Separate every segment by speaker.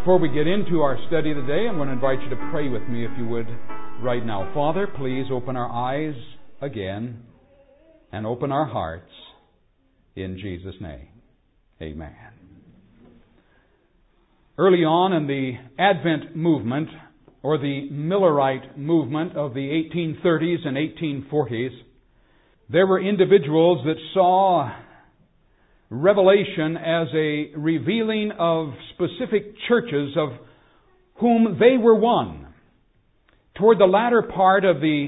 Speaker 1: Before we get into our study today, I'm going to invite you to pray with me if you would right now. Father, please open our eyes again and open our hearts in Jesus' name. Amen. Early on in the Advent movement, or the Millerite movement of the 1830s and 1840s, there were individuals that saw Revelation as a revealing of specific churches of whom they were one. Toward the latter part of the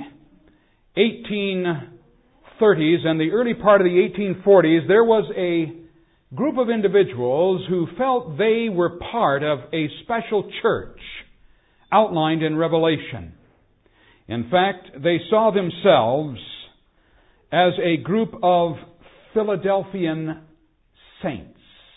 Speaker 1: 1830s and the early part of the 1840s, there was a group of individuals who felt they were part of a special church outlined in Revelation. In fact, they saw themselves as a group of Philadelphian saints.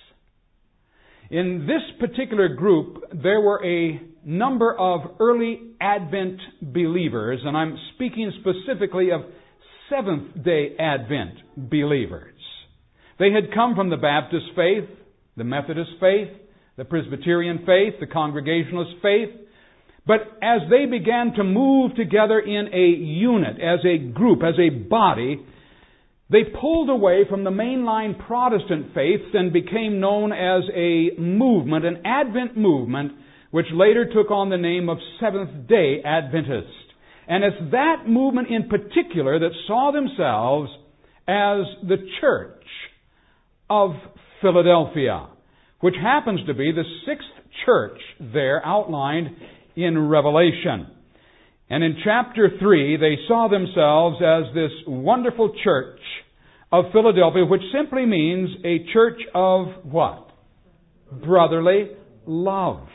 Speaker 1: In this particular group, there were a number of early Advent believers, and I'm speaking specifically of Seventh-day Advent believers. They had come from the Baptist faith, the Methodist faith, the Presbyterian faith, the Congregationalist faith, but as they began to move together in a unit, as a group, as a body, they pulled away from the mainline Protestant faiths and became known as a movement, an Advent movement, which later took on the name of Seventh-day Adventist. And it's that movement in particular that saw themselves as the Church of Philadelphia, which happens to be the sixth church there outlined in Revelation. And in chapter 3, they saw themselves as this wonderful church of Philadelphia, which simply means a church of what? Brotherly love.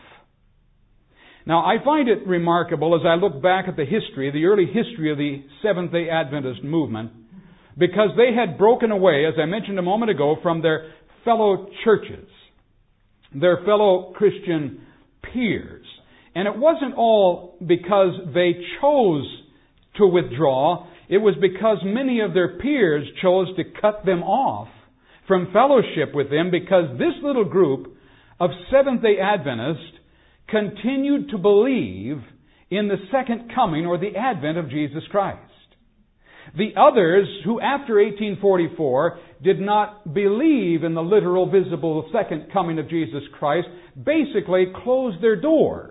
Speaker 1: Now, I find it remarkable as I look back at the history, the early history of the Seventh-day Adventist movement, because they had broken away, as I mentioned a moment ago, from their fellow churches, their fellow Christian peers. And it wasn't all because they chose to withdraw. It was because many of their peers chose to cut them off from fellowship with them, because this little group of Seventh-day Adventists continued to believe in the second coming or the advent of Jesus Christ. The others, who after 1844 did not believe in the literal, visible second coming of Jesus Christ, basically closed their doors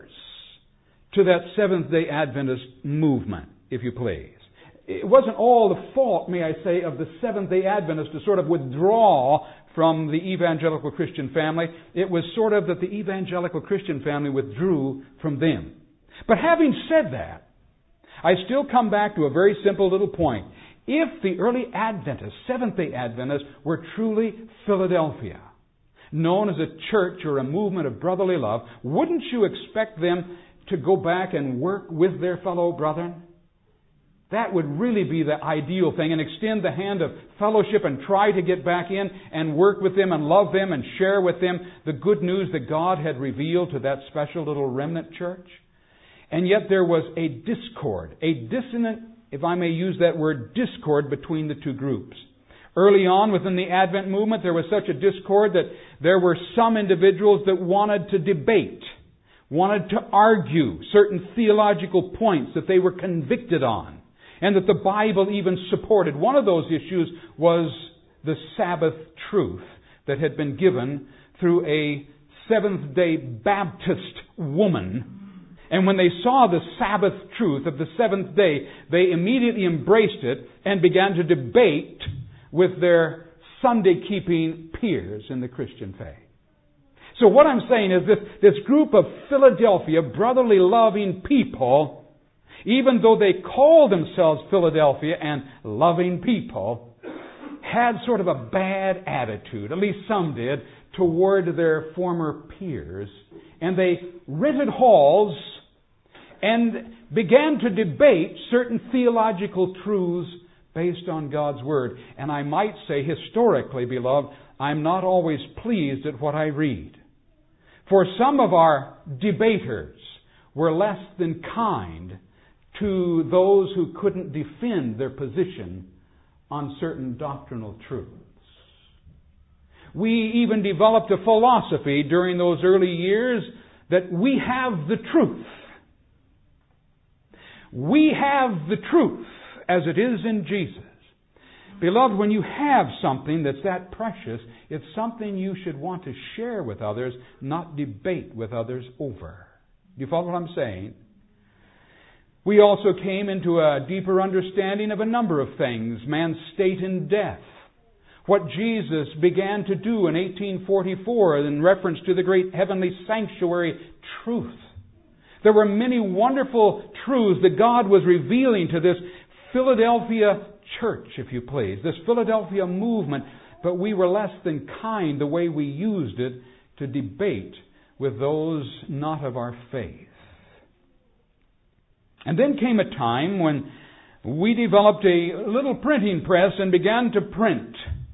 Speaker 1: to that Seventh-day Adventist movement, if you please. It wasn't all the fault, may I say, of the Seventh-day Adventists to sort of withdraw from the evangelical Christian family. It was sort of that the evangelical Christian family withdrew from them. But having said that, I still come back to a very simple little point. If the early Adventists, Seventh-day Adventists, were truly Philadelphia, known as a church or a movement of brotherly love, wouldn't you expect them to go back and work with their fellow brethren? That would really be the ideal thing, and extend the hand of fellowship and try to get back in and work with them and love them and share with them the good news that God had revealed to that special little remnant church. And yet there was a discord, a dissonant, if I may use that word, discord between the two groups. Early on within the Advent movement, there was such a discord that there were some individuals that wanted to debate, wanted to argue certain theological points that they were convicted on, and that the Bible even supported. One of those issues was the Sabbath truth that had been given through a Seventh-day Baptist woman. And when they saw the Sabbath truth of the seventh day, they immediately embraced it and began to debate with their Sunday-keeping peers in the Christian faith. So what I'm saying is this group of Philadelphia, brotherly loving people, even though they called themselves Philadelphia and loving people, had sort of a bad attitude, at least some did, toward their former peers. And they rented halls and began to debate certain theological truths based on God's Word. And I might say, historically, beloved, I'm not always pleased at what I read. For some of our debaters were less than kind to those who couldn't defend their position on certain doctrinal truths. We even developed a philosophy during those early years that we have the truth. We have the truth as it is in Jesus. Beloved, when you have something that's that precious, it's something you should want to share with others, not debate with others over. Do you follow what I'm saying? We also came into a deeper understanding of a number of things. Man's state in death. What Jesus began to do in 1844 in reference to the great heavenly sanctuary truth. There were many wonderful truths that God was revealing to this Philadelphia church, if you please, this Philadelphia movement, but we were less than kind the way we used it to debate with those not of our faith. And then came a time when we developed a little printing press and began to print.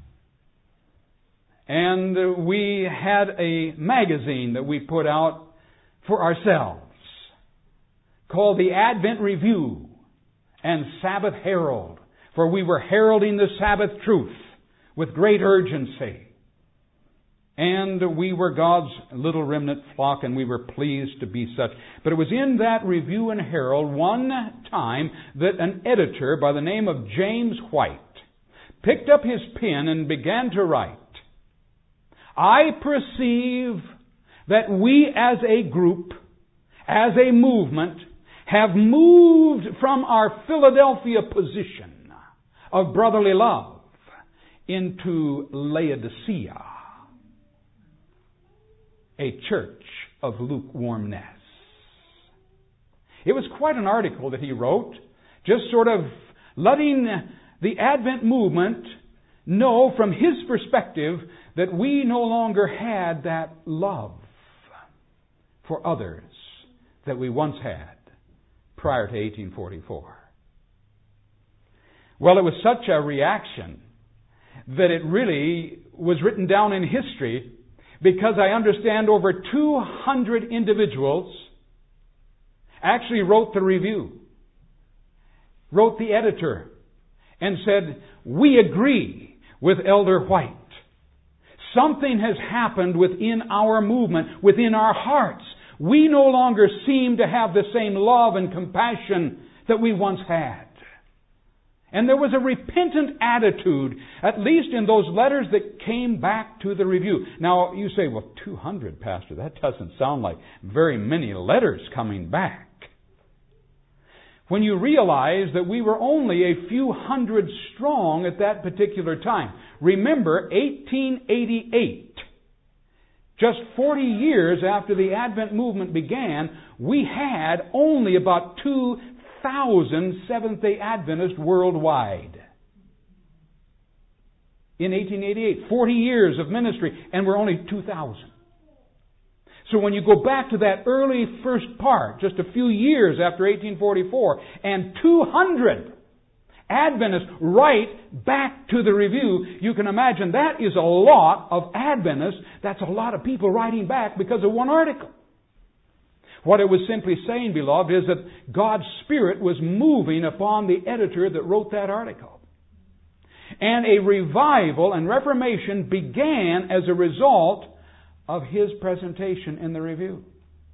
Speaker 1: And we had a magazine that we put out for ourselves called the Advent Review and Sabbath Herald, for we were heralding the Sabbath truth with great urgency. And we were God's little remnant flock, and we were pleased to be such. But it was in that Review and Herald one time that an editor by the name of James White picked up his pen and began to write, "I perceive that we as a group, as a movement, have moved from our Philadelphia position of brotherly love into Laodicea, a church of lukewarmness." It was quite an article that he wrote, just sort of letting the Advent movement know from his perspective that we no longer had that love for others that we once had prior to 1844. Well, it was such a reaction that it really was written down in history, because I understand over 200 individuals actually wrote the review, wrote the editor, and said, "We agree with Elder White. Something has happened within our movement, within our hearts. We no longer seem to have the same love and compassion that we once had." And there was a repentant attitude, at least in those letters that came back to the review. Now, you say, "Well, 200, Pastor, that doesn't sound like very many letters coming back." When you realize that we were only a few hundred strong at that particular time. Remember, 1888, just 40 years after the Advent movement began, we had only about 2,000 Seventh-day Adventists worldwide. In 1888, 40 years of ministry, and we're only 2,000. So when you go back to that early first part, just a few years after 1844, and 200 Adventists write back to the review, you can imagine that is a lot of Adventists. That's a lot of people writing back because of one article. What it was simply saying, beloved, is that God's Spirit was moving upon the editor that wrote that article. And a revival and reformation began as a result of his presentation in the review.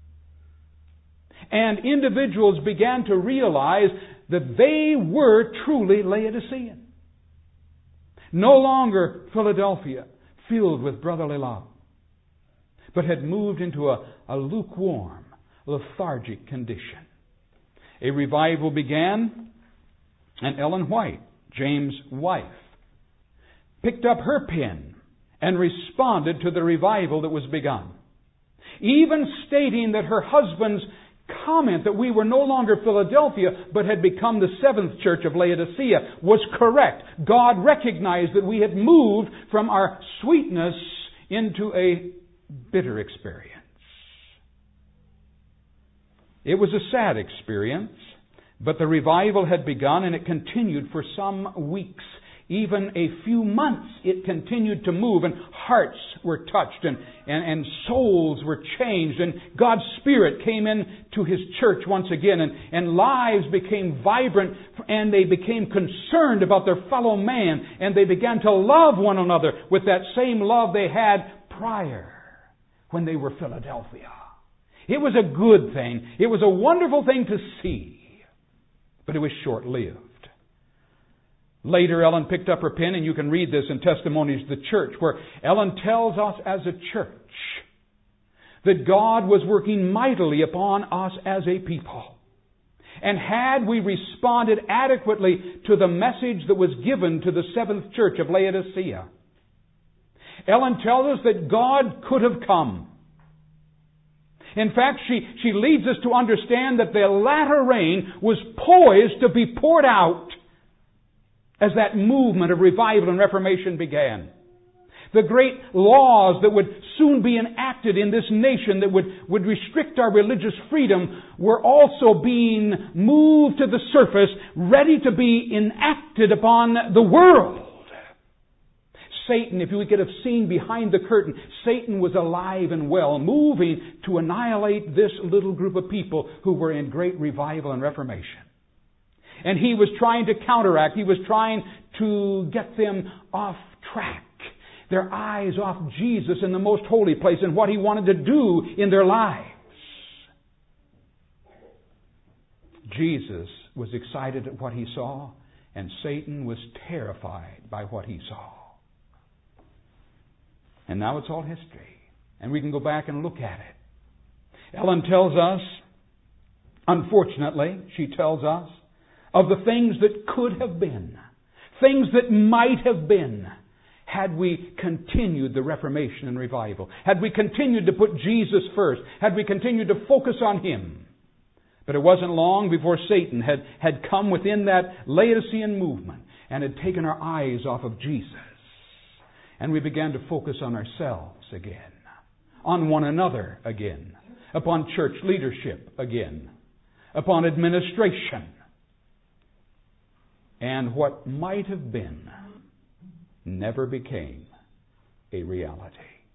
Speaker 1: And individuals began to realize that they were truly Laodicean. No longer Philadelphia, filled with brotherly love, but had moved into a lukewarm, lethargic condition. A revival began, and Ellen White, James' wife, picked up her pen and responded to the revival that was begun, even stating that her husband's comment that we were no longer Philadelphia but had become the seventh church of Laodicea was correct. God recognized that we had moved from our sweetness into a bitter experience. It was a sad experience, but the revival had begun, and it continued for some weeks. Even a few months it continued to move, and hearts were touched, and souls were changed, and God's Spirit came into His church once again, and lives became vibrant, and they became concerned about their fellow man, and they began to love one another with that same love they had prior when they were Philadelphia. It was a good thing. It was a wonderful thing to see. But it was short-lived. Later, Ellen picked up her pen, and you can read this in Testimonies of the Church, where Ellen tells us as a church that God was working mightily upon us as a people. And had we responded adequately to the message that was given to the seventh church of Laodicea, Ellen tells us that God could have come. In fact, she leads us to understand that the latter rain was poised to be poured out as that movement of revival and reformation began. The great laws that would soon be enacted in this nation that would restrict our religious freedom were also being moved to the surface, ready to be enacted upon the world. Satan, if we could have seen behind the curtain, Satan was alive and well, moving to annihilate this little group of people who were in great revival and reformation. And he was trying to counteract, he was trying to get them off track, their eyes off Jesus in the most holy place and what he wanted to do in their lives. Jesus was excited at what he saw, and Satan was terrified by what he saw. And now it's all history. And we can go back and look at it. Ellen tells us, unfortunately, she tells us, of the things that could have been, things that might have been, had we continued the Reformation and revival, had we continued to put Jesus first, had we continued to focus on Him. But it wasn't long before Satan had come within that Laodicean movement and had taken our eyes off of Jesus. And we began to focus on ourselves again, on one another again, upon church leadership again, upon administration. And what might have been never became a reality.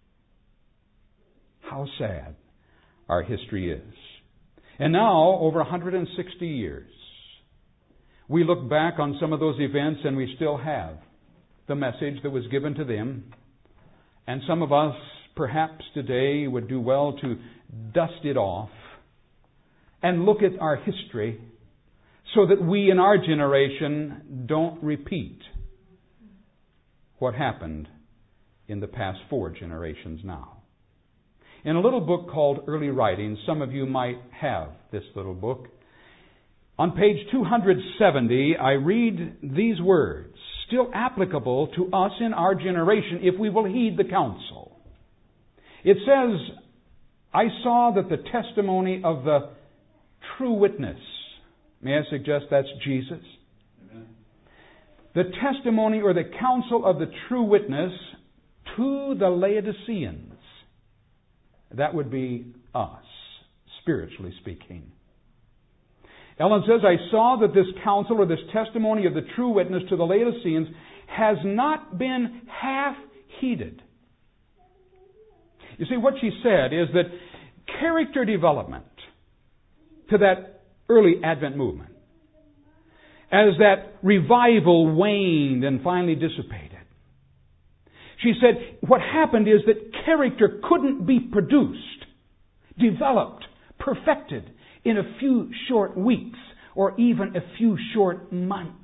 Speaker 1: How sad our history is. And now, over 160 years, we look back on some of those events and we still have the message that was given to them. And some of us, perhaps today, would do well to dust it off and look at our history so that we in our generation don't repeat what happened in the past 4 generations now. In a little book called Early Writings, some of you might have this little book. On page 270, I read these words, still applicable to us in our generation if we will heed the counsel. It says, I saw that the testimony of the true witness, may I suggest that's Jesus? Amen. The testimony or the counsel of the true witness to the Laodiceans, that would be us, spiritually speaking. Ellen says, I saw that this counsel or this testimony of the true witness to the Laodiceans has not been half heeded. You see, what she said is that character development to that early Advent movement, as that revival waned and finally dissipated, she said what happened is that character couldn't be produced, developed, perfected in a few short weeks or even a few short months.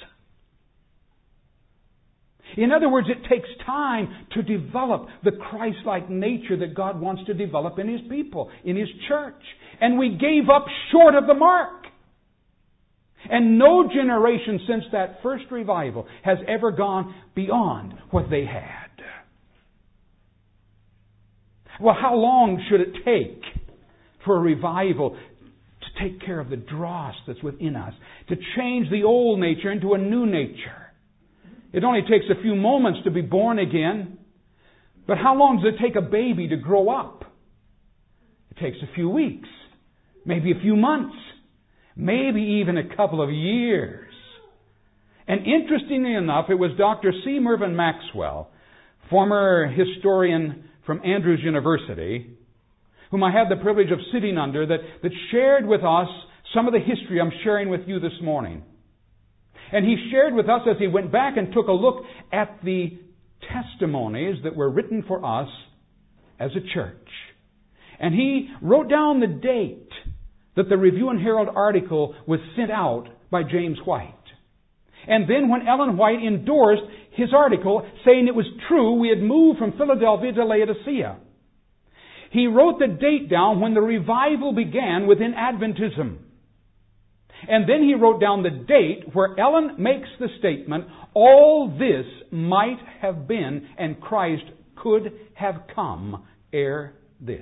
Speaker 1: In other words, it takes time to develop the Christ-like nature that God wants to develop in His people, in His church. And we gave up short of the mark. And no generation since that first revival has ever gone beyond what they had. Well, how long should it take for a revival to take care of the dross that's within us, to change the old nature into a new nature? It only takes a few moments to be born again. But how long does it take a baby to grow up? It takes a few weeks, maybe a few months, maybe even a couple of years. And interestingly enough, it was Dr. C. Mervyn Maxwell, former historian from Andrews University, whom I had the privilege of sitting under, that shared with us some of the history I'm sharing with you this morning. And he shared with us as he went back and took a look at the testimonies that were written for us as a church. And he wrote down the date that the Review and Herald article was sent out by James White. And then when Ellen White endorsed his article, saying it was true, we had moved from Philadelphia to Laodicea. He wrote the date down when the revival began within Adventism. And then he wrote down the date where Ellen makes the statement, all this might have been, and Christ could have come ere this.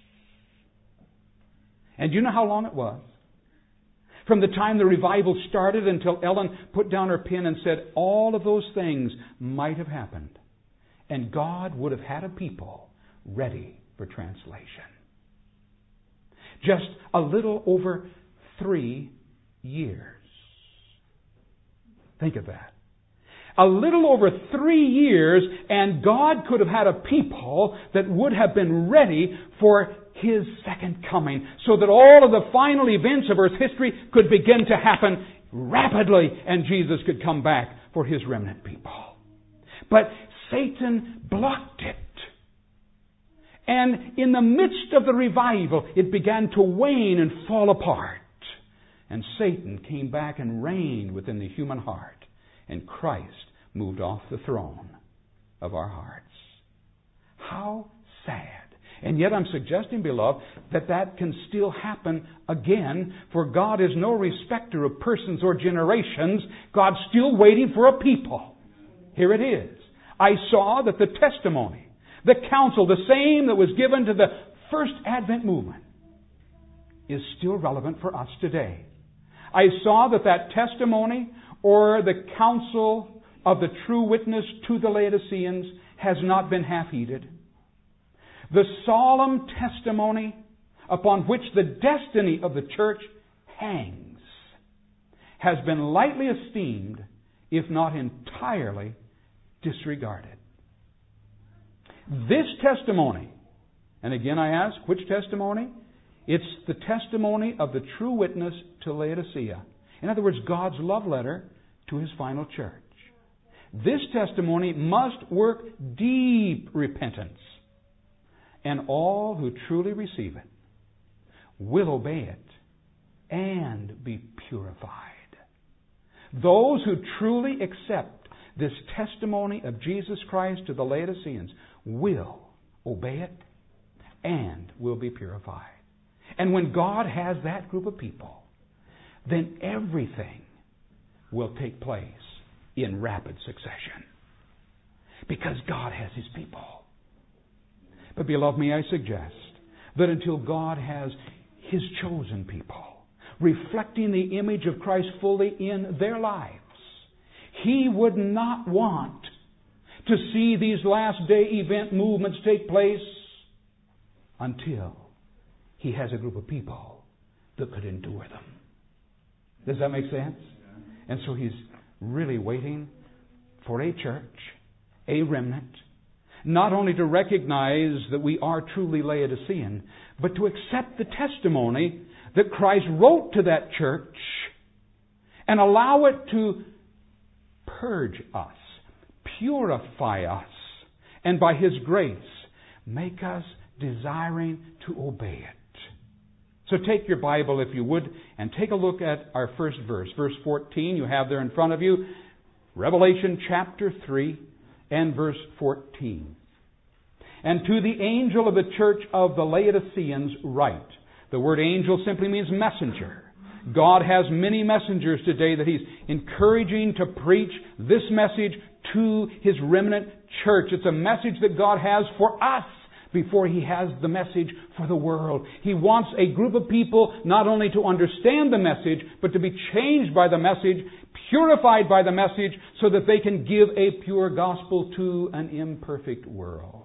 Speaker 1: And do you know how long it was? From the time the revival started until Ellen put down her pen and said, all of those things might have happened. And God would have had a people ready for translation. Just a little over 3 years. Think of that. A little over 3 years, and God could have had a people that would have been ready for His second coming, so that all of the final events of Earth's history could begin to happen rapidly, and Jesus could come back for His remnant people. But Satan blocked it. And in the midst of the revival, it began to wane and fall apart. And Satan came back and reigned within the human heart. And Christ moved off the throne of our hearts. How sad. And yet I'm suggesting, beloved, that that can still happen again, for God is no respecter of persons or generations. God's still waiting for a people. Here it is. I saw that the testimony, the counsel, the same that was given to the first Advent movement, is still relevant for us today. I saw that that testimony or the counsel of the true witness to the Laodiceans has not been half-heeded. The solemn testimony upon which the destiny of the church hangs has been lightly esteemed, if not entirely disregarded. This testimony, and again I ask, which testimony? It's the testimony of the true witness to Laodicea. In other words, God's love letter to His final church. This testimony must work deep repentance. And all who truly receive it will obey it and be purified. Those who truly accept this testimony of Jesus Christ to the Laodiceans will obey it and will be purified. And when God has that group of people, then everything will take place in rapid succession. Because God has His people. But beloved, may I suggest that until God has His chosen people, reflecting the image of Christ fully in their lives, He would not want to see these last day event movements take place until He has a group of people that could endure them. Does that make sense? And so He's really waiting for a church, a remnant, not only to recognize that we are truly Laodicean, but to accept the testimony that Christ wrote to that church and allow it to purge us, purify us, and by His grace, make us desiring to obey it. So take your Bible, if you would, and take a look at our first verse. Verse 14, you have there in front of you, Revelation chapter 3 and verse 14. And to the angel of the church of the Laodiceans write. The word angel simply means messenger. God has many messengers today that He's encouraging to preach this message to His remnant church. It's a message that God has for us before He has the message for the world. He wants a group of people not only to understand the message, but to be changed by the message, purified by the message, so that they can give a pure gospel to an imperfect world.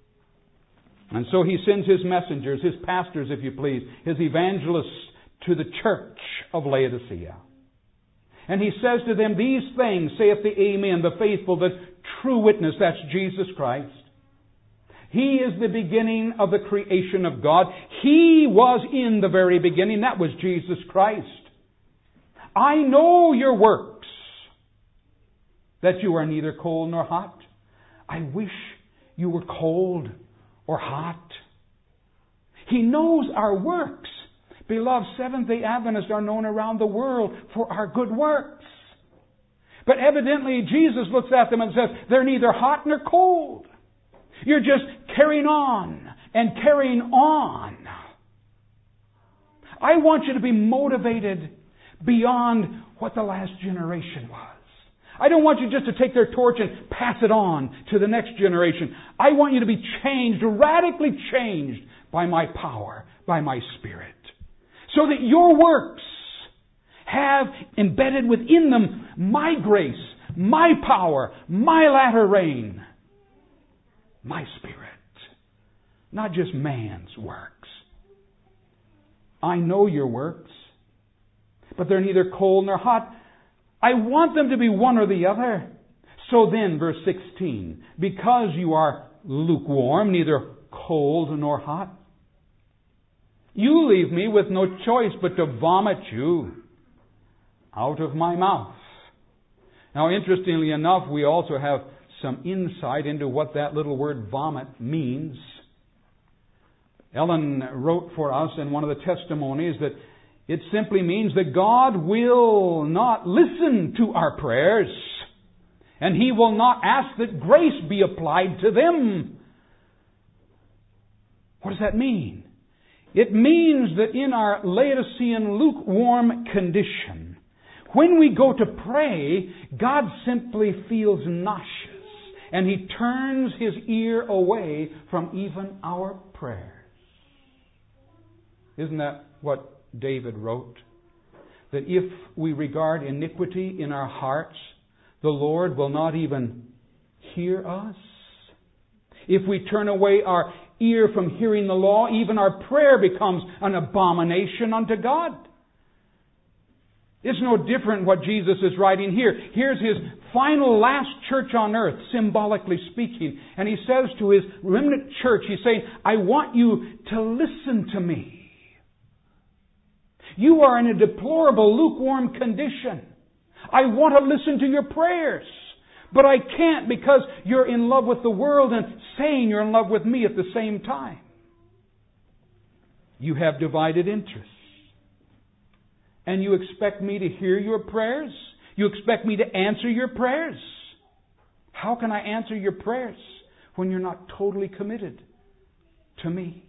Speaker 1: And so He sends His messengers, His pastors, if you please, His evangelists to the church of Laodicea. And He says to them, these things saith the Amen, the faithful, the true witness, that's Jesus Christ. He is the beginning of the creation of God. He was in the very beginning. That was Jesus Christ. I know your works, that you are neither cold nor hot. I wish you were cold or hot. He knows our works. Beloved, Seventh-day Adventists are known around the world for our good works. But evidently, Jesus looks at them and says, they're neither hot nor cold. You're just carrying on and carrying on. I want you to be motivated beyond what the last generation was. I don't want you just to take their torch and pass it on to the next generation. I want you to be changed, radically changed by my power, by my Spirit. So that your works have embedded within them my grace, my power, my latter rain, my Spirit. Not just man's works. I know your works, but they're neither cold nor hot. I want them to be one or the other. So then, verse 16, because you are lukewarm, neither cold nor hot, you leave me with no choice but to vomit you out of my mouth. Now, interestingly enough, we also have some insight into what that little word vomit means. Ellen wrote for us in one of the testimonies that it simply means that God will not listen to our prayers, and He will not ask that grace be applied to them. What does that mean? It means that in our Laodicean lukewarm condition, when we go to pray, God simply feels nauseous, and He turns His ear away from even our prayers. Isn't that what David wrote? That if we regard iniquity in our hearts, the Lord will not even hear us. If we turn away our ear from hearing the law, even our prayer becomes an abomination unto God. It's no different what Jesus is writing here. Here's His final last church on earth, symbolically speaking. And He says to His remnant church, He's saying, I want you to listen to me. You are in a deplorable, lukewarm condition. I want to listen to your prayers. But I can't because you're in love with the world and saying you're in love with me at the same time. You have divided interests. And you expect me to hear your prayers? You expect me to answer your prayers? How can I answer your prayers when you're not totally committed to me?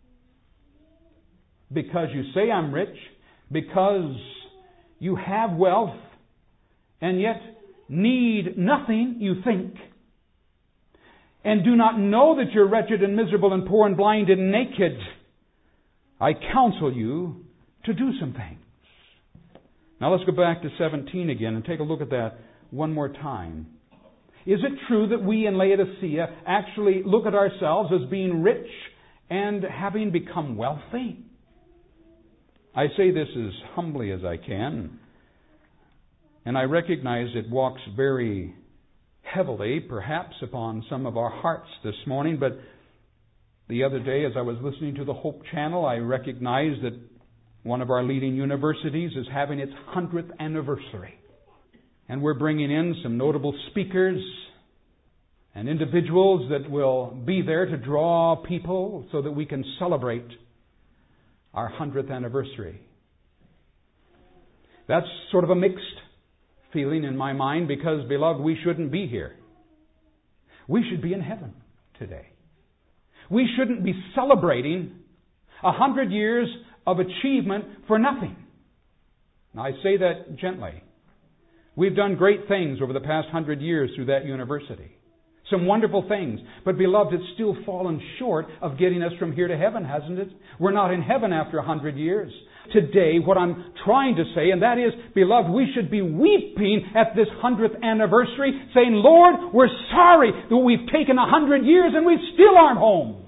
Speaker 1: Because you say I'm rich, because you have wealth, and yet need nothing, you think, and do not know that you're wretched and miserable and poor and blind and naked, I counsel you to do some things. Now let's go back to 17 again and take a look at that one more time. Is it true that we in Laodicea actually look at ourselves as being rich and having become wealthy? I say this as humbly as I can, and I recognize it walks very heavily, perhaps, upon some of our hearts this morning, but the other day as I was listening to the Hope Channel, I recognized that one of our leading universities is having its 100th anniversary. And we're bringing in some notable speakers and individuals that will be there to draw people so that we can celebrate our 100th anniversary. That's sort of a mixed feeling in my mind because, beloved, we shouldn't be here. We should be in heaven today. We shouldn't be celebrating 100 years of achievement for nothing. Now, I say that gently. We've done great things over the past 100 years through that university. Some wonderful things. But, beloved, it's still fallen short of getting us from here to heaven, hasn't it? We're not in heaven after 100 years. Today, what I'm trying to say, and that is, beloved, we should be weeping at this 100th anniversary, saying, Lord, we're sorry that we've taken 100 years and we still aren't home.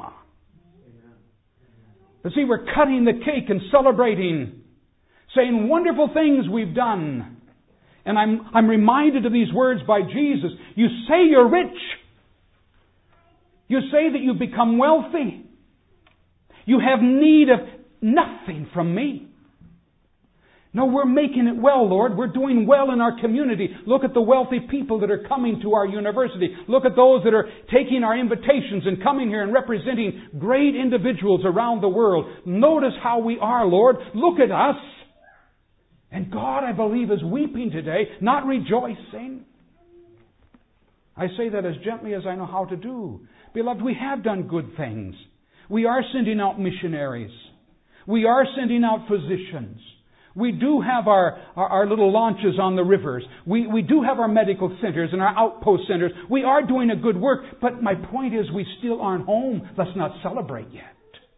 Speaker 1: But see, we're cutting the cake and celebrating, saying wonderful things we've done. And I'm reminded of these words by Jesus. You say you're rich. You say that you've become wealthy. You have need of nothing from me. No, we're making it well, Lord. We're doing well in our community. Look at the wealthy people that are coming to our university. Look at those that are taking our invitations and coming here and representing great individuals around the world. Notice how we are, Lord. Look at us. And God, I believe, is weeping today, not rejoicing. I say that as gently as I know how to do. Beloved, we have done good things. We are sending out missionaries. We are sending out physicians. We do have our little launches on the rivers. We do have our medical centers and our outpost centers. We are doing a good work. But my point is, we still aren't home. Let's not celebrate yet.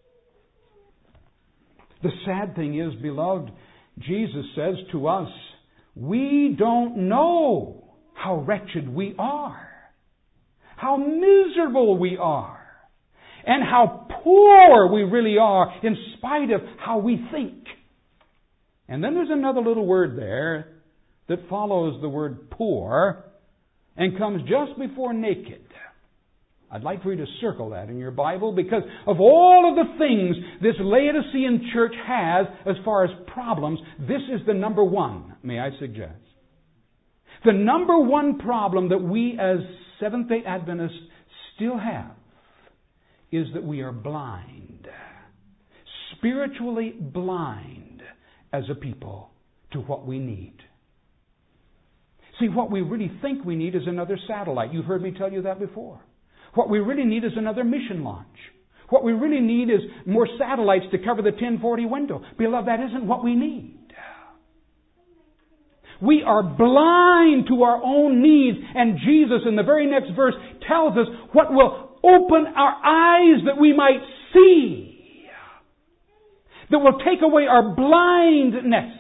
Speaker 1: The sad thing is, beloved, Jesus says to us, we don't know how wretched we are, how miserable we are, and how poor we really are in spite of how we think. And then there's another little word there that follows the word poor and comes just before naked. I'd like for you to circle that in your Bible, because of all of the things this Laodicean church has as far as problems, this is the number one, may I suggest. The number one problem that we as Seventh-day Adventists still have is that we are blind, spiritually blind as a people to what we need. See, what we really think we need is another satellite. You've heard me tell you that before. What we really need is another mission launch. What we really need is more satellites to cover the 1040 window. Beloved, that isn't what we need. We are blind to our own needs, and Jesus in the very next verse tells us what will open our eyes that we might see, that will take away our blindness.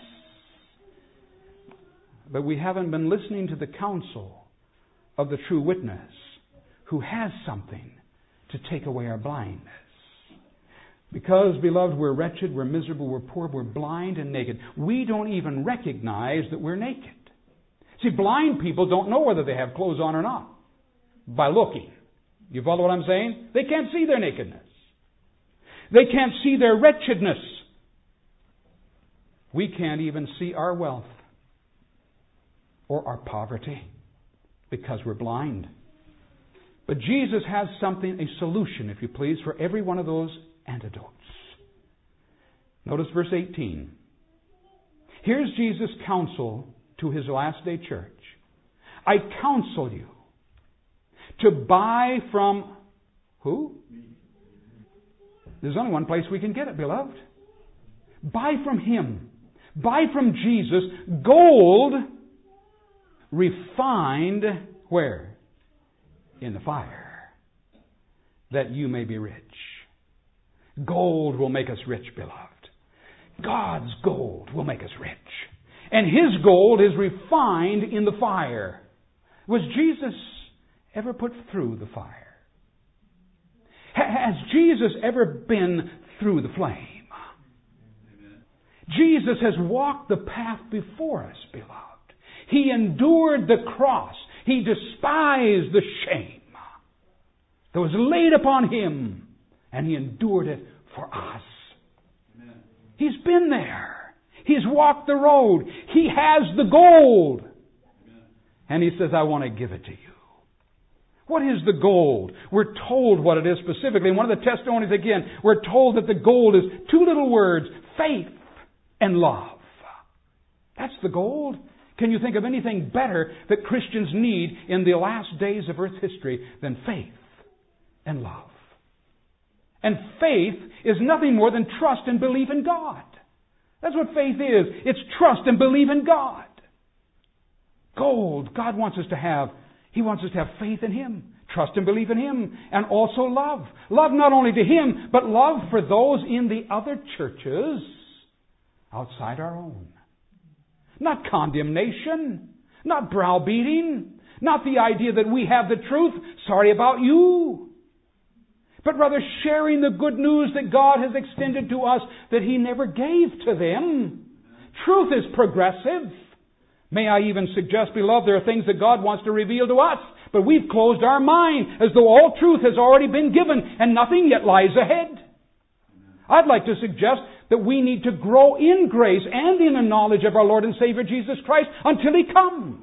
Speaker 1: But we haven't been listening to the counsel of the true witness who has something to take away our blindness. Because, beloved, we're wretched, we're miserable, we're poor, we're blind and naked. We don't even recognize that we're naked. See, blind people don't know whether they have clothes on or not by looking. You follow what I'm saying? They can't see their nakedness. They can't see their wretchedness. We can't even see our wealth or our poverty because we're blind. But Jesus has something, a solution, if you please, for every one of those antidotes. Notice verse 18. Here's Jesus' counsel to His last day church. I counsel you to buy from who? There's only one place we can get it, beloved. Buy from Him. Buy from Jesus gold refined where? In the fire, that you may be rich. Gold will make us rich, beloved. God's gold will make us rich. And His gold is refined in the fire. Was Jesus ever put through the fire? Has Jesus ever been through the flame? Jesus has walked the path before us, beloved. He endured the cross. He despised the shame that was laid upon Him, and He endured it for us. Amen. He's been there. He's walked the road. He has the gold. Amen. And He says, I want to give it to you. What is the gold? We're told what it is specifically. In one of the testimonies again, we're told that the gold is two little words, faith and love. That's the gold. Can you think of anything better that Christians need in the last days of Earth's history than faith and love? And faith is nothing more than trust and belief in God. That's what faith is. It's trust and belief in God. Gold, God wants us to have. He wants us to have faith in Him, trust and believe in Him, and also love. Love not only to Him, but love for those in the other churches outside our own. Not condemnation, not browbeating, not the idea that we have the truth, sorry about you, but rather sharing the good news that God has extended to us that He never gave to them. Truth is progressive. May I even suggest, beloved, there are things that God wants to reveal to us, but we've closed our mind as though all truth has already been given and nothing yet lies ahead. I'd like to suggest that we need to grow in grace and in a knowledge of our Lord and Savior Jesus Christ until He comes.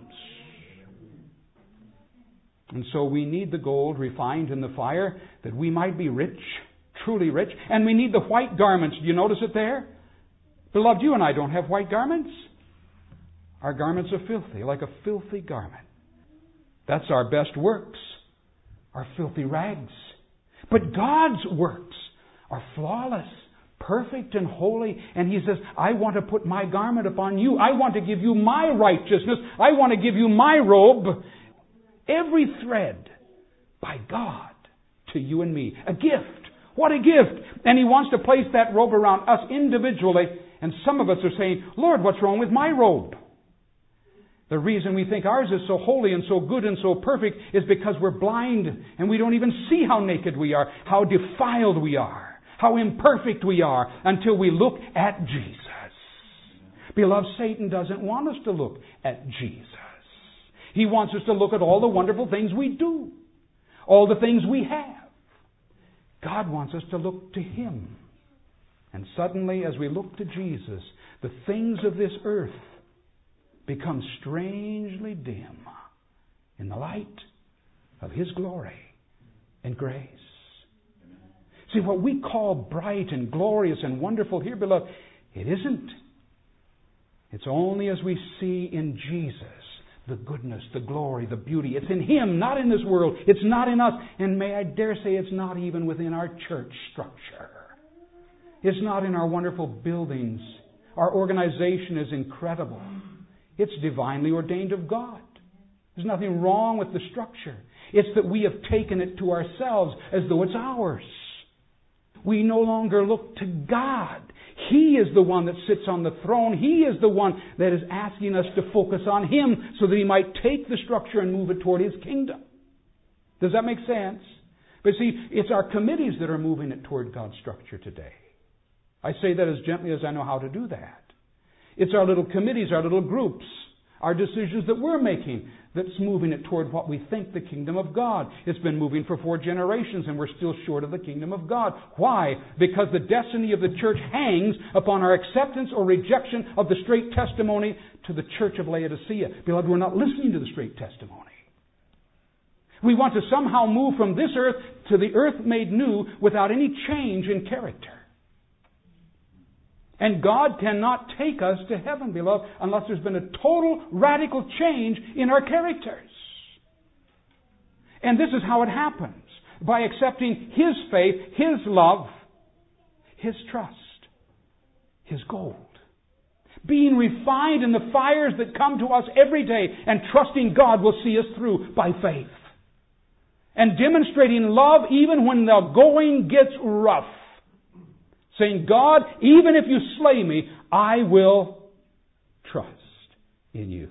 Speaker 1: And so we need the gold refined in the fire that we might be rich, truly rich. And we need the white garments. Do you notice it there? Beloved, you and I don't have white garments. Our garments are filthy, like a filthy garment. That's our best works, our filthy rags. But God's works are flawless, perfect and holy. And He says, I want to put my garment upon you. I want to give you my righteousness. I want to give you my robe. Every thread by God to you and me. A gift. What a gift. And He wants to place that robe around us individually. And some of us are saying, Lord, what's wrong with my robe? The reason we think ours is so holy and so good and so perfect is because we're blind and we don't even see how naked we are, how defiled we are, how imperfect we are until we look at Jesus. Beloved, Satan doesn't want us to look at Jesus. He wants us to look at all the wonderful things we do, all the things we have. God wants us to look to Him. And suddenly, as we look to Jesus, the things of this earth become strangely dim in the light of His glory and grace. See, what we call bright and glorious and wonderful here, beloved, it isn't. It's only as we see in Jesus the goodness, the glory, the beauty. It's in Him, not in this world. It's not in us. And may I dare say it's not even within our church structure. It's not in our wonderful buildings. Our organization is incredible. It's divinely ordained of God. There's nothing wrong with the structure. It's that we have taken it to ourselves as though it's ours. We no longer look to God. He is the one that sits on the throne. He is the one that is asking us to focus on Him so that He might take the structure and move it toward His kingdom. Does that make sense? But see, it's our committees that are moving it toward God's structure today. I say that as gently as I know how to do that. It's our little committees, our little groups, our decisions that we're making that's moving it toward what we think the kingdom of God. It's been moving for 4 generations and we're still short of the kingdom of God. Why? Because the destiny of the church hangs upon our acceptance or rejection of the straight testimony to the church of Laodicea. Beloved, we're not listening to the straight testimony. We want to somehow move from this earth to the earth made new without any change in character. And God cannot take us to heaven, beloved, unless there's been a total, radical change in our characters. And this is how it happens. By accepting His faith, His love, His trust, His gold. Being refined in the fires that come to us every day and trusting God will see us through by faith. And demonstrating love even when the going gets rough. Saying, God, even if you slay me, I will trust in you.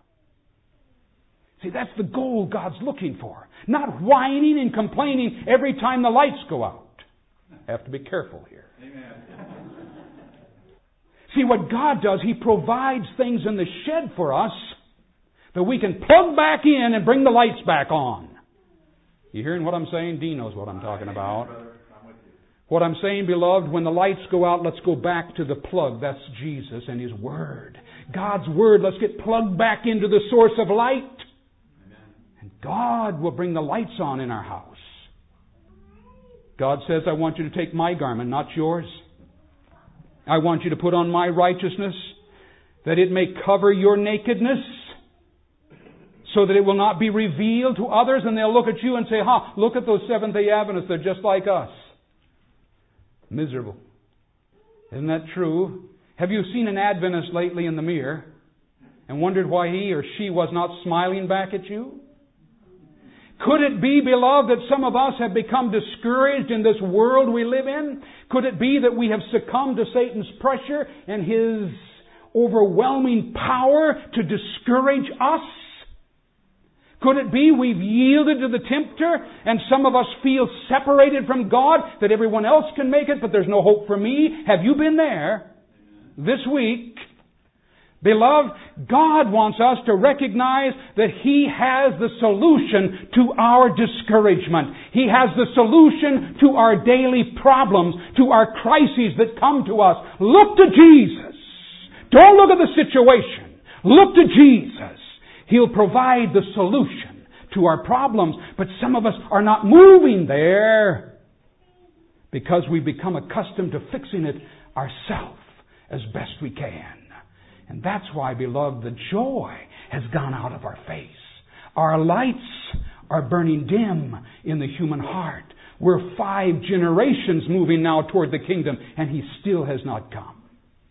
Speaker 1: See, that's the goal God's looking for. Not whining and complaining every time the lights go out. I have to be careful here. Amen. See, what God does, He provides things in the shed for us that we can plug back in and bring the lights back on. You hearing what I'm saying? Dean knows what I'm talking about. What I'm saying, beloved, when the lights go out, let's go back to the plug. That's Jesus and His Word. God's Word, let's get plugged back into the source of light. Amen. And God will bring the lights on in our house. God says, I want you to take my garment, not yours. I want you to put on my righteousness, that it may cover your nakedness, so that it will not be revealed to others, and they'll look at you and say, look at those Seventh-day Adventists, they're just like us. Miserable. Isn't that true? Have you seen an Adventist lately in the mirror and wondered why he or she was not smiling back at you? Could it be, beloved, that some of us have become discouraged in this world we live in? Could it be that we have succumbed to Satan's pressure and his overwhelming power to discourage us? Could it be we've yielded to the tempter and some of us feel separated from God, that everyone else can make it, but there's no hope for me? Have you been there this week? Beloved, God wants us to recognize that He has the solution to our discouragement. He has the solution to our daily problems, to our crises that come to us. Look to Jesus. Don't look at the situation. Look to Jesus. He'll provide the solution to our problems. But some of us are not moving there because we've become accustomed to fixing it ourselves as best we can. And that's why, beloved, the joy has gone out of our face. Our lights are burning dim in the human heart. We're 5 generations moving now toward the kingdom, and He still has not come.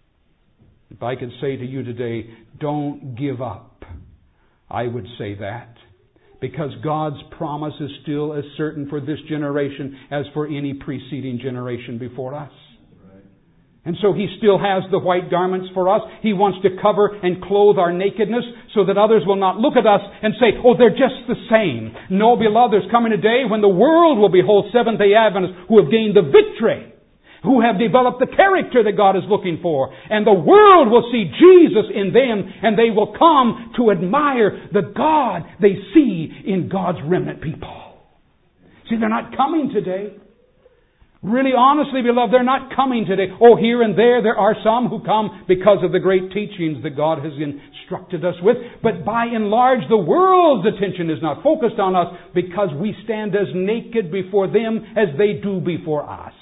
Speaker 1: If I could say to you today, don't give up, I would say that. Because God's promise is still as certain for this generation as for any preceding generation before us. And so He still has the white garments for us. He wants to cover and clothe our nakedness so that others will not look at us and say, oh, they're just the same. No, beloved, there's coming a day when the world will behold Seventh-day Adventists who have gained the victory, who have developed the character that God is looking for. And the world will see Jesus in them, and they will come to admire the God they see in God's remnant people. See, they're not coming today. Really, honestly, beloved, they're not coming today. Oh, here and there are some who come because of the great teachings that God has instructed us with. But by and large, the world's attention is not focused on us because we stand as naked before them as they do before us.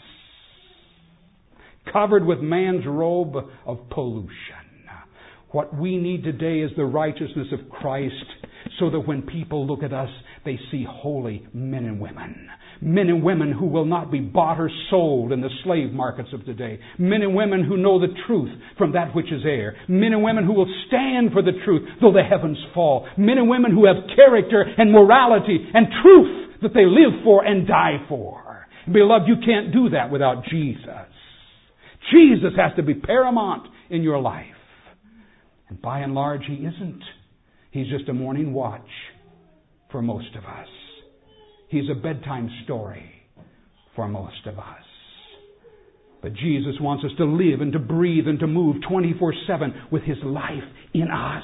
Speaker 1: Covered with man's robe of pollution. What we need today is the righteousness of Christ so that when people look at us, they see holy men and women. Men and women who will not be bought or sold in the slave markets of today. Men and women who know the truth from that which is air. Men and women who will stand for the truth though the heavens fall. Men and women who have character and morality and truth that they live for and die for. Beloved, you can't do that without Jesus. Jesus has to be paramount in your life. And by and large, He isn't. He's just a morning watch for most of us. He's a bedtime story for most of us. But Jesus wants us to live and to breathe and to move 24/7 with His life in us.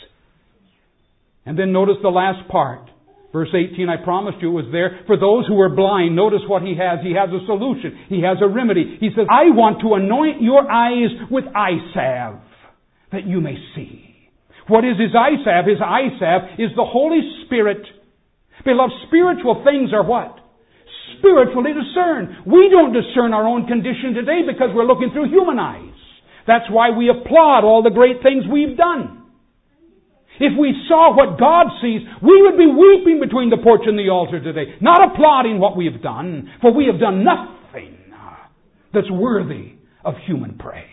Speaker 1: And then notice the last part. Verse 18, I promised you it was there. For those who are blind, notice what He has. He has a solution. He has a remedy. He says, I want to anoint your eyes with eye salve that you may see. What is His eye salve? His eye salve is the Holy Spirit. Beloved, spiritual things are what? Spiritually discerned. We don't discern our own condition today because we're looking through human eyes. That's why we applaud all the great things we've done. If we saw what God sees, we would be weeping between the porch and the altar today, not applauding what we have done, for we have done nothing that's worthy of human praise.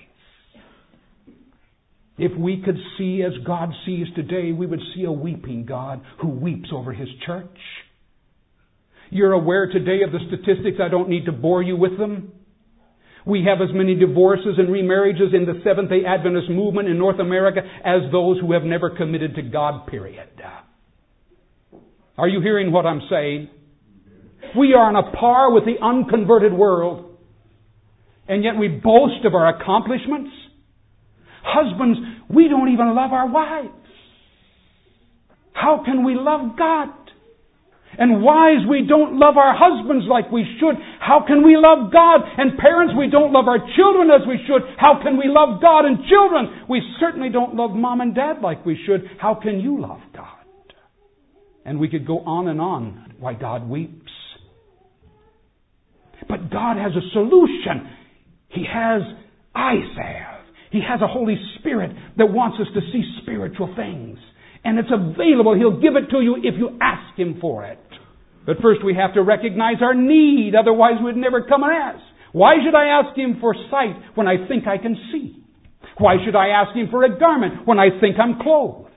Speaker 1: If we could see as God sees today, we would see a weeping God who weeps over His church. You're aware today of the statistics. I don't need to bore you with them. We have as many divorces and remarriages in the Seventh-day Adventist movement in North America as those who have never committed to God, period. Are you hearing what I'm saying? We are on a par with the unconverted world. And yet we boast of our accomplishments. Husbands, we don't even love our wives. How can we love God? And wives, we don't love our husbands like we should. How can we love God? And parents, we don't love our children as we should. How can we love God and children? We certainly don't love mom and dad like we should. How can you love God? And we could go on and on why God weeps. But God has a solution. He has eye salve. He has a Holy Spirit that wants us to see spiritual things. And it's available. He'll give it to you if you ask Him for it. But first we have to recognize our need. Otherwise we'd never come and ask. Why should I ask Him for sight when I think I can see? Why should I ask Him for a garment when I think I'm clothed?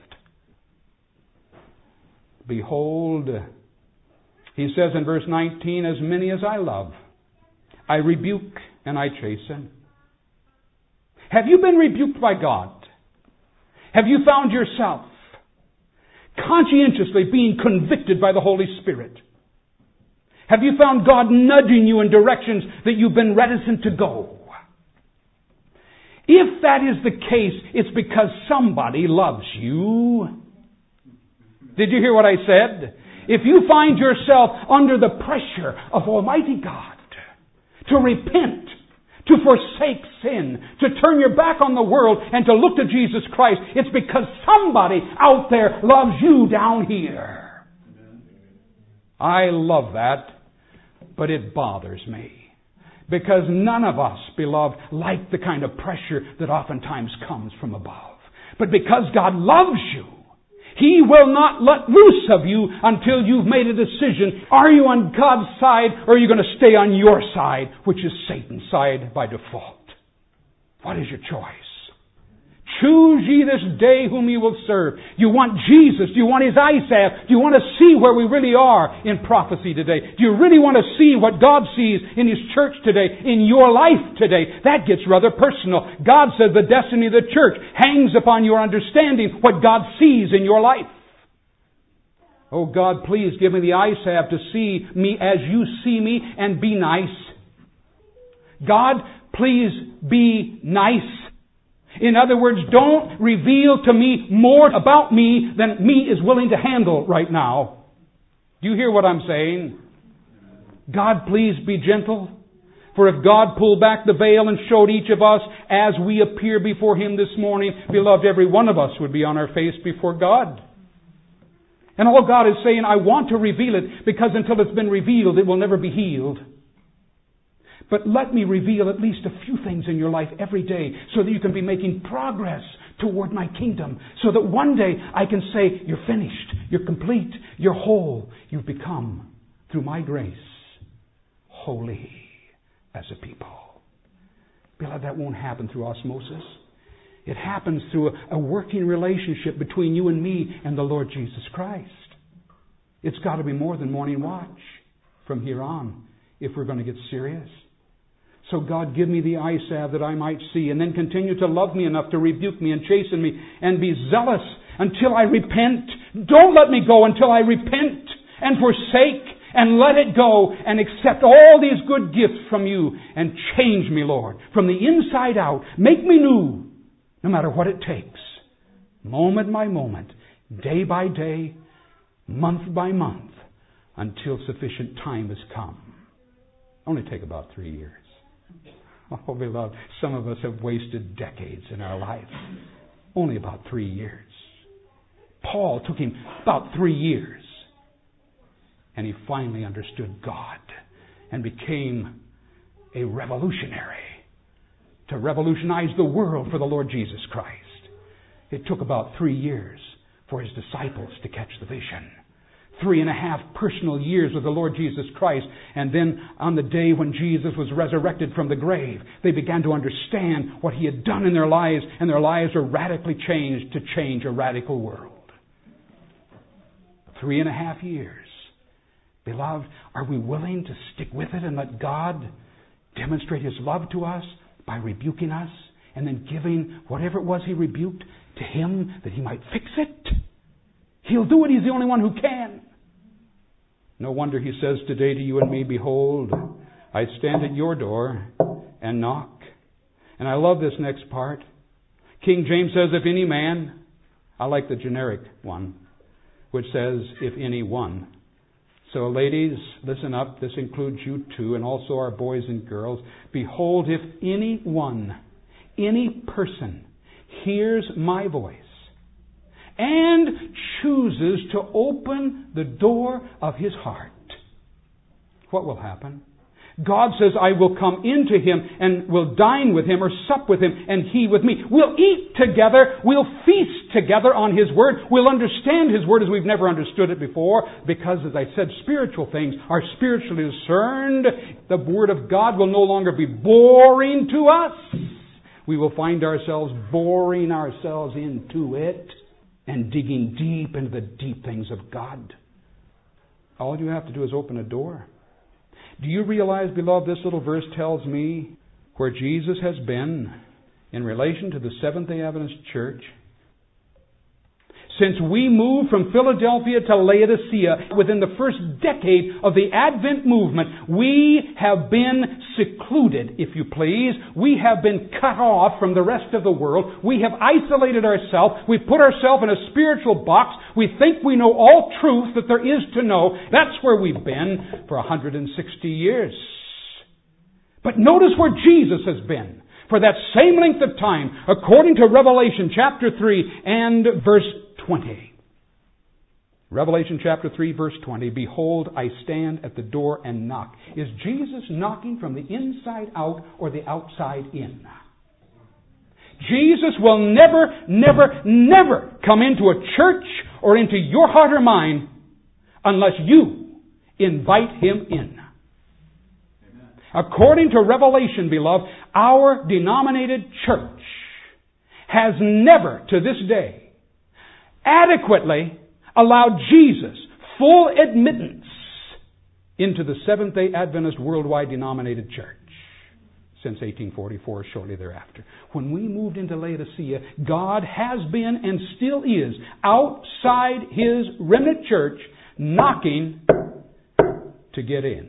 Speaker 1: Behold, He says in verse 19, as many as I love, I rebuke and I chasten. Have you been rebuked by God? Have you found yourself conscientiously being convicted by the Holy Spirit? Have you found God nudging you in directions that you've been reticent to go? If that is the case, it's because somebody loves you. Did you hear what I said? If you find yourself under the pressure of Almighty God to repent, to forsake sin, to turn your back on the world and to look to Jesus Christ, it's because somebody out there loves you down here. I love that, but it bothers me. Because none of us, beloved, like the kind of pressure that oftentimes comes from above. But because God loves you, He will not let loose of you until you've made a decision. Are you on God's side, or are you going to stay on your side, which is Satan's side by default? What is your choice? Choose ye this day whom you will serve. Do you want Jesus? Do you want His eye salve? Do you want to see where we really are in prophecy today? Do you really want to see what God sees in His church today, in your life today? That gets rather personal. God says the destiny of the church hangs upon your understanding what God sees in your life. Oh God, please give me the eye salve to see me as you see me and be nice. God, please be nice. In other words, don't reveal to me more about me than me is willing to handle right now. Do you hear what I'm saying? God, please be gentle. For if God pulled back the veil and showed each of us as we appear before Him this morning, beloved, every one of us would be on our face before God. And all God is saying, I want to reveal it, because until it's been revealed, it will never be healed. But let me reveal at least a few things in your life every day so that you can be making progress toward my kingdom. So that one day I can say, you're finished, you're complete, you're whole. You've become, through my grace, holy as a people. Beloved, that won't happen through osmosis. It happens through a working relationship between you and me and the Lord Jesus Christ. It's got to be more than morning watch from here on if we're going to get serious. So God, give me the eye salve that I might see, and then continue to love me enough to rebuke me and chasten me and be zealous until I repent. Don't let me go until I repent and forsake and let it go and accept all these good gifts from you and change me, Lord, from the inside out. Make me new, no matter what it takes, moment by moment, day by day, month by month, until sufficient time has come. Only take about 3 years. Oh, beloved, some of us have wasted decades in our life. Only about 3 years. Paul took him about 3 years. And he finally understood God and became a revolutionary to revolutionize the world for the Lord Jesus Christ. It took about 3 years for his disciples to catch the vision. 3.5 personal years with the Lord Jesus Christ. And then on the day when Jesus was resurrected from the grave, they began to understand what He had done in their lives, and their lives were radically changed to change a radical world. 3.5 years. Beloved, are we willing to stick with it and let God demonstrate His love to us by rebuking us and then giving whatever it was He rebuked to Him that He might fix it? He'll do it. He's the only one who can. No wonder He says today to you and me, behold, I stand at your door and knock. And I love this next part. King James says, if any man, I like the generic one, which says, if any one. So ladies, listen up. This includes you too, and also our boys and girls. Behold, if any one, any person hears my voice and chooses to open the door of his heart, what will happen? God says, I will come into him and will dine with him or sup with him and he with me. We'll eat together. We'll feast together on His Word. We'll understand His Word as we've never understood it before, because, as I said, spiritual things are spiritually discerned. The Word of God will no longer be boring to us. We will find ourselves boring ourselves into it and digging deep into the deep things of God. All you have to do is open a door. Do you realize, beloved, this little verse tells me where Jesus has been in relation to the Seventh-day Adventist Church since we moved from Philadelphia to Laodicea, within the first decade of the Advent movement, we have been secluded, if you please. We have been cut off from the rest of the world. We have isolated ourselves. We've put ourselves in a spiritual box. We think we know all truth that there is to know. That's where we've been for 160 years. But notice where Jesus has been for that same length of time, according to Revelation chapter 3 and verse 20. Revelation chapter 3 verse 20, Behold, I stand at the door and knock. Is Jesus knocking from the inside out or the outside in? Jesus will never come into a church or into your heart or mind unless you invite Him in. According to Revelation, beloved, our denominated church has never, to this day, adequately allowed Jesus full admittance into the Seventh-day Adventist worldwide denominated church since 1844, shortly thereafter. When we moved into Laodicea, God has been and still is outside His remnant church knocking to get in.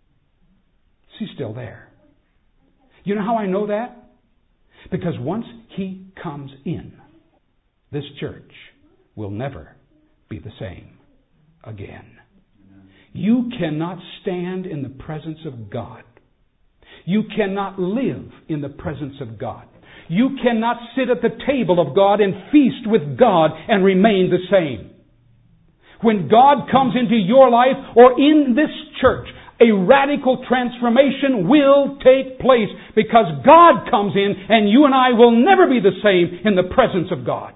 Speaker 1: He's still there. You know how I know that? Because once He comes in, this church will never be the same again. You cannot stand in the presence of God. You cannot live in the presence of God. You cannot sit at the table of God and feast with God and remain the same. When God comes into your life or in this church, a radical transformation will take place because God comes in and you and I will never be the same in the presence of God.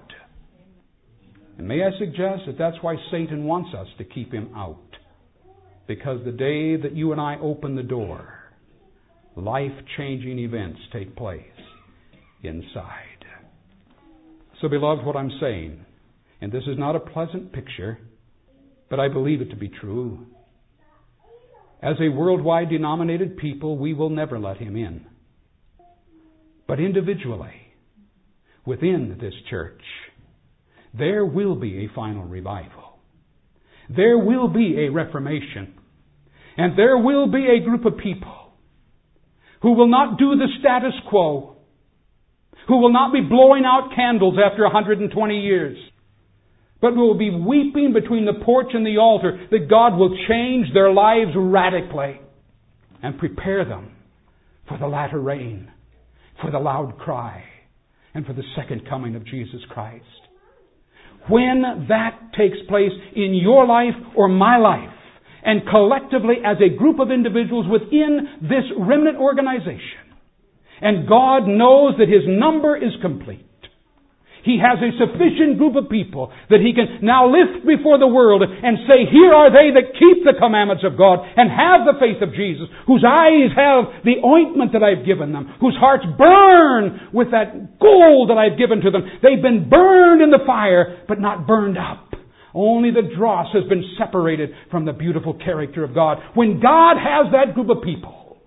Speaker 1: And may I suggest that that's why Satan wants us to keep him out. Because the day that you and I open the door, life-changing events take place inside. So, beloved, what I'm saying, and this is not a pleasant picture, but I believe it to be true. As a worldwide denominated people, we will never let Him in. But individually, within this church, there will be a final revival. There will be a reformation. And there will be a group of people who will not do the status quo, who will not be blowing out candles after 120 years, but will be weeping between the porch and the altar that God will change their lives radically and prepare them for the latter rain, for the loud cry, and for the second coming of Jesus Christ. When that takes place in your life or my life, and collectively as a group of individuals within this remnant organization, and God knows that His number is complete, He has a sufficient group of people that He can now lift before the world and say, here are they that keep the commandments of God and have the faith of Jesus, whose eyes have the ointment that I've given them, whose hearts burn with that gold that I've given to them. They've been burned in the fire, but not burned up. Only the dross has been separated from the beautiful character of God. When God has that group of people,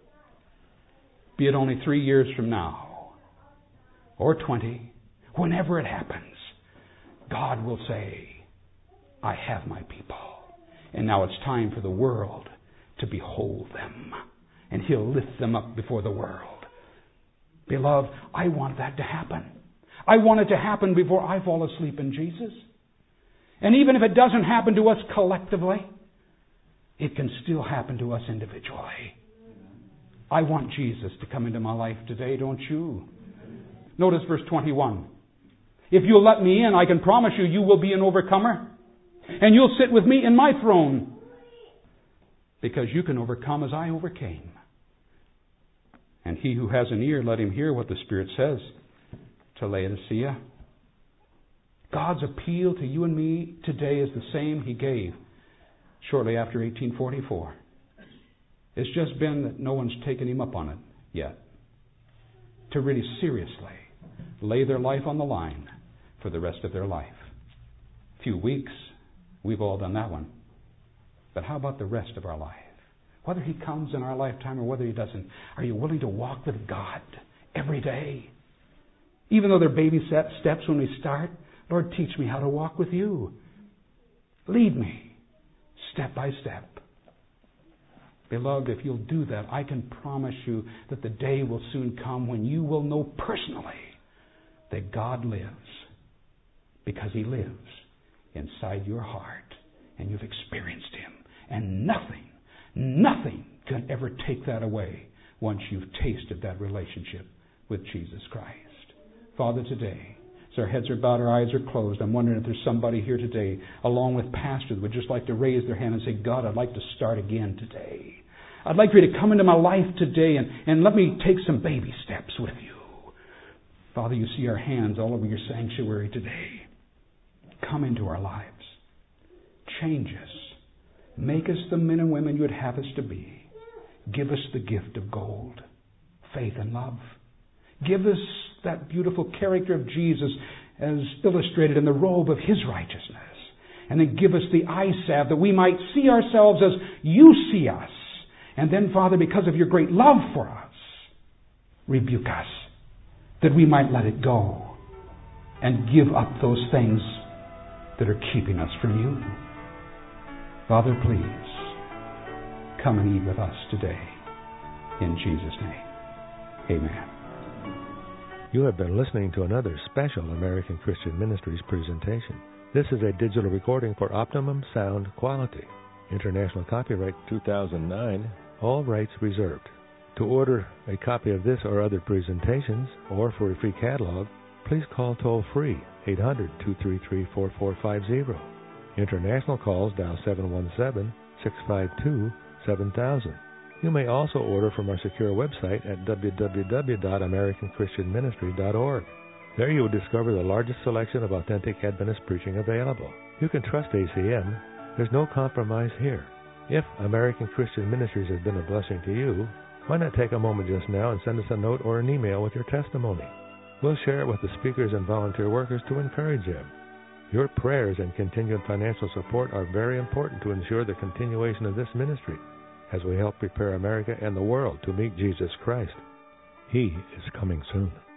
Speaker 1: be it only 3 years from now, or 20, whenever it happens, God will say, I have my people. And now it's time for the world to behold them. And He'll lift them up before the world. Beloved, I want that to happen. I want it to happen before I fall asleep in Jesus. And even if it doesn't happen to us collectively, it can still happen to us individually. I want Jesus to come into my life today, don't you? Notice verse 21. If you'll let me in, I can promise you, you will be an overcomer. And you'll sit with me in my throne. Because you can overcome as I overcame. And he who has an ear, let him hear what the Spirit says to Laodicea. God's appeal to you and me today is the same He gave shortly after 1844. It's just been that no one's taken Him up on it yet. To really seriously lay their life on the line for the rest of their life. A few weeks, we've all done that one. But how about the rest of our life? Whether He comes in our lifetime or whether He doesn't, are you willing to walk with God every day? Even though they're baby steps when we start, Lord, teach me how to walk with you. Lead me step by step. Beloved, if you'll do that, I can promise you that the day will soon come when you will know personally that God lives, because He lives inside your heart and you've experienced Him. And nothing can ever take that away once you've tasted that relationship with Jesus Christ. Father, today, as our heads are bowed, our eyes are closed, I'm wondering if there's somebody here today, along with pastors, that would just like to raise their hand and say, God, I'd like to start again today. I'd like for you to come into my life today and let me take some baby steps with you. Father, you see our hands all over your sanctuary today. Come into our lives. Change us. Make us the men and women you would have us to be. Give us the gift of gold, faith and love. Give us that beautiful character of Jesus as illustrated in the robe of His righteousness. And then give us the eye salve that we might see ourselves as you see us. And then, Father, because of your great love for us, rebuke us that we might let it go and give up those things that are keeping us from you. Father, please come and eat with us today. In Jesus' name, amen.
Speaker 2: You have been listening to another special American Christian Ministries presentation. This is a digital recording for optimum sound quality. International copyright 2009, all rights reserved. To order a copy of this or other presentations, or for a free catalog, please call toll-free 800-233-4450. International calls dial 717-652-7000. You may also order from our secure website at www.americanchristianministry.org. There you will discover the largest selection of authentic Adventist preaching available. You can trust ACM. There's no compromise here. If American Christian Ministries has been a blessing to you, why not take a moment just now and send us a note or an email with your testimony? We'll share it with the speakers and volunteer workers to encourage them. Your prayers and continued financial support are very important to ensure the continuation of this ministry as we help prepare America and the world to meet Jesus Christ. He is coming soon.